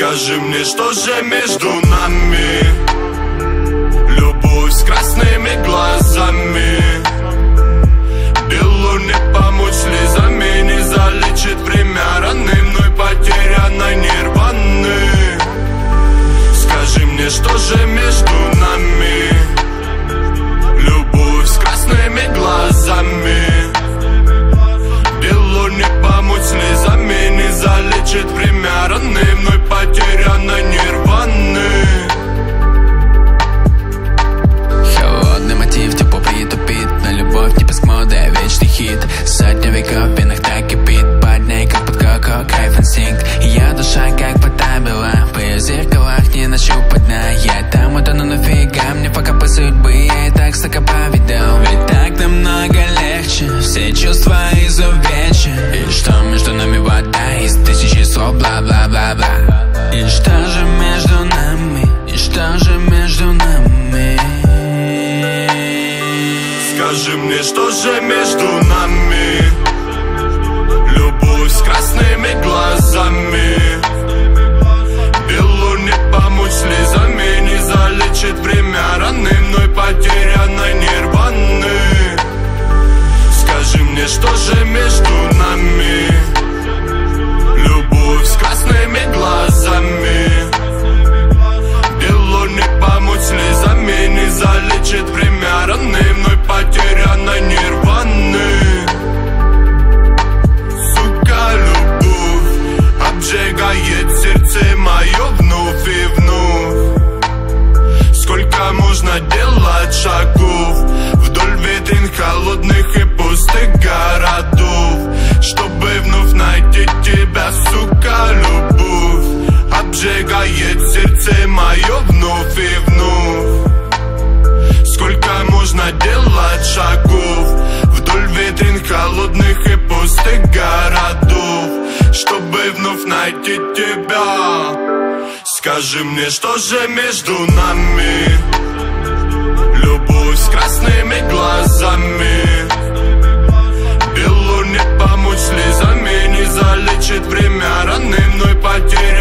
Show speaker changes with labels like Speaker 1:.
Speaker 1: Скажи мне, что же между нами? Любовь с красными глазами. Белу не помочь слезами, не залечит время раны мной потерянной нирваны. Скажи мне, что же между нами? Любовь с красными глазами. Белу не помочь слезами, не залечит время раны мной потерянной нирваны.
Speaker 2: Холодный мотив, тепло притупит, но любовь не паскмода, вечный хит. Сотня веков в венах так кипит, под ней как под коко, кайф инстинкт. Ее душа как вода бела, в ее зеркалах не нащупать дна. Я там утону, нафига мне пока по судьбы, я и так столько повидал. Ведь так намного легче, все чувства изувечен. И что между нами вода из тысячи слов, бла-бла-бла-бла. И что же между нами, и что же между нами?
Speaker 1: Скажи мне, что же между нами? Любовь с красными глазами. Белу не помочь слезами, не залечит время раны мной потерянной нирваны. Скажи мне, что же между нами? Любовь с красными глазами. Белу не помочь слезами, не залечит время раны мной потерянной нирваны. Сука, любовь обжигает сердце мое вновь и вновь. Сколько можно делать шагов вдоль витрин холодных и пустых городов, чтобы вновь найти тебя, сука, любовь обжигает сердце мое вновь и вновь. Сколько можно делать шагов вдоль витрин холодных и пустых городов, чтобы вновь найти тебя. Скажи мне, что же между нами? Любовь с красными глазами. Белу не помочь слезами, не залечит время раны мной потерянной.